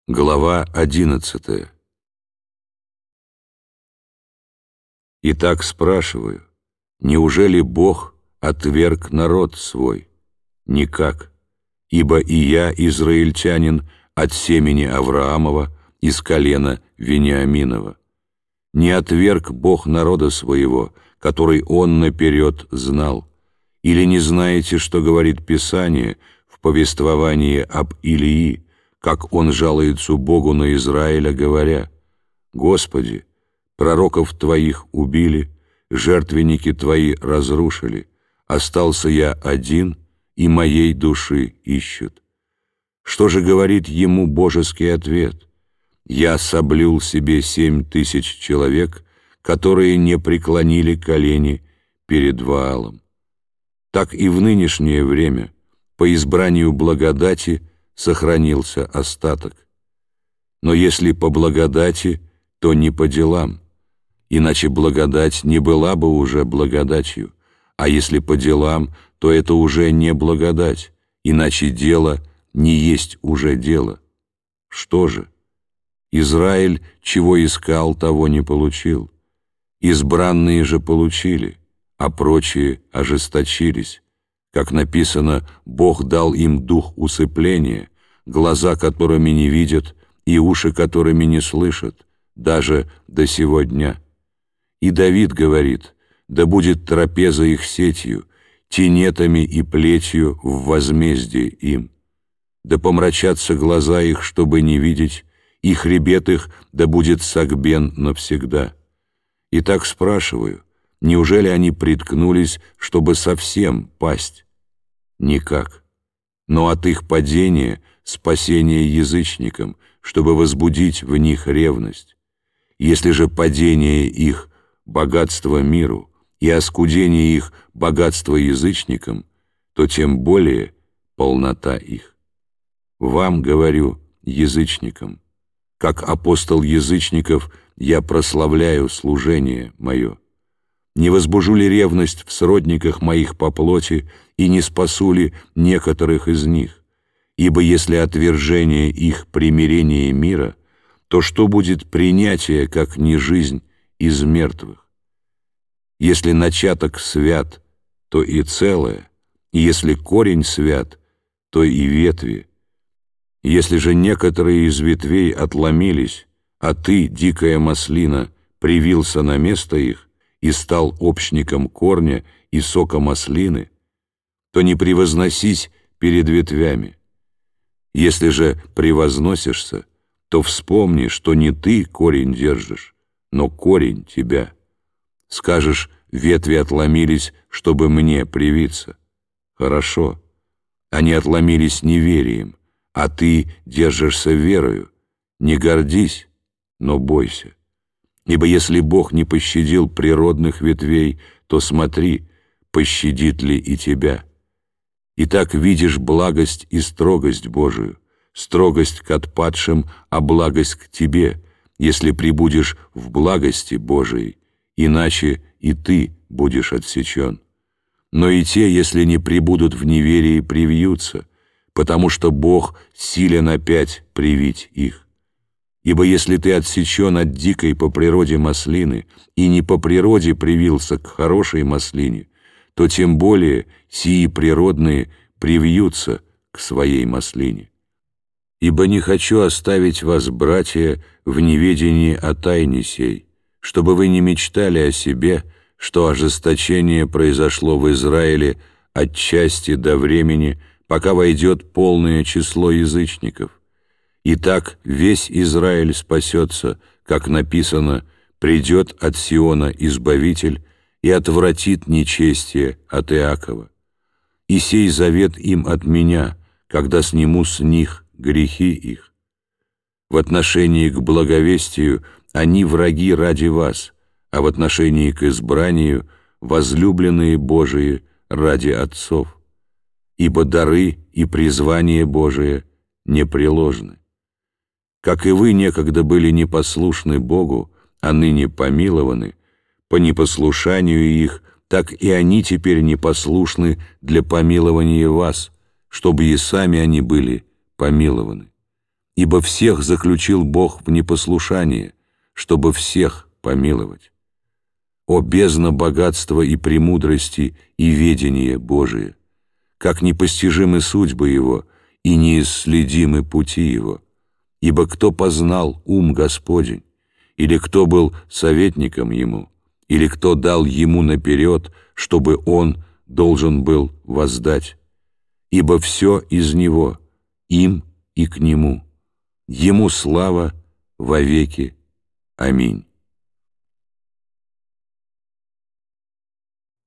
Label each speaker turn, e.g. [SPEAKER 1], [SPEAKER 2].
[SPEAKER 1] Глава 11. Итак, спрашиваю, неужели Бог отверг народ свой? Никак, ибо и я, израильтянин, от семени Авраамова, из колена Вениаминова. Не отверг Бог народа своего, который Он наперед знал. Или не знаете, что говорит Писание в повествовании об Илии, как он жалуется Богу на Израиля, говоря: «Господи, пророков Твоих убили, жертвенники Твои разрушили, остался я один, и моей души ищут». Что же говорит ему божеский ответ? «Я соблюл себе 7000 человек, которые не преклонили колени перед Ваалом». Так и в нынешнее время, по избранию благодати, сохранился остаток. Но если по благодати, то не по делам, иначе благодать не была бы уже благодатью, а если по делам, то это уже не благодать, иначе дело не есть уже дело. Что же? Израиль, чего искал, того не получил. Избранные же получили, а прочие ожесточились. Как написано, Бог дал им дух усыпления, глаза которыми не видят и уши которыми не слышат, даже до сего дня. И Давид говорит: «Да будет трапеза их сетью, тенетами и плетью в возмездие им. Да помрачатся глаза их, чтобы не видеть, и хребет их да будет согбен навсегда». Итак, спрашиваю, неужели они приткнулись, чтобы совсем пасть? Никак. Но от их падения спасение язычникам, чтобы возбудить в них ревность. Если же падение их — богатство миру, и оскудение их — богатство язычникам, то тем более полнота их. Вам говорю, язычникам, как апостол язычников я прославляю служение мое. Не возбужу ли ревность в сродниках моих по плоти, и не спасу ли некоторых из них? Ибо если отвержение их примирение мира, то что будет принятие, как не жизнь из мертвых? Если начаток свят, то и целое, и если корень свят, то и ветви. Если же некоторые из ветвей отломились, а ты, дикая маслина, привился на место их и стал общником корня и сока маслины, то не превозносись перед ветвями. Если же превозносишься, то вспомни, что не ты корень держишь, но корень тебя. Скажешь: ветви отломились, чтобы мне привиться. Хорошо, они отломились неверием, а ты держишься верою. Не гордись, но бойся. Ибо если Бог не пощадил природных ветвей, то смотри, пощадит ли и тебя. Итак, видишь благость и строгость Божию, строгость к отпадшим, а благость к тебе, если пребудешь в благости Божией, иначе и ты будешь отсечен. Но и те, если не пребудут в неверии, привьются, потому что Бог силен опять привить их. Ибо если ты отсечен от дикой по природе маслины и не по природе привился к хорошей маслине, то тем более сии природные привьются к своей маслине. Ибо не хочу оставить вас, братья, в неведении о тайне сей, чтобы вы не мечтали о себе, что ожесточение произошло в Израиле отчасти до времени, пока войдет полное число язычников. Итак, весь Израиль спасется, как написано: «Придет от Сиона Избавитель и отвратит нечестие от Иакова. И сей завет им от меня, когда сниму с них грехи их. В отношении к благовестию они враги ради вас, а в отношении к избранию возлюбленные Божии ради отцов. Ибо дары и призвание Божие непреложны. Как и вы некогда были непослушны Богу, а ныне помилованы, по непослушанию их, так и они теперь непослушны для помилования вас, чтобы и сами они были помилованы. ибо всех заключил Бог в непослушание, чтобы всех помиловать. О бездна богатства и премудрости и ведения Божие! Как непостижимы судьбы Его и неисследимы пути Его! Ибо кто познал ум Господень, или кто был советником Ему, или кто дал Ему наперед, чтобы Он должен был воздать? Ибо все из Него, им и к Нему. Ему слава вовеки. Аминь.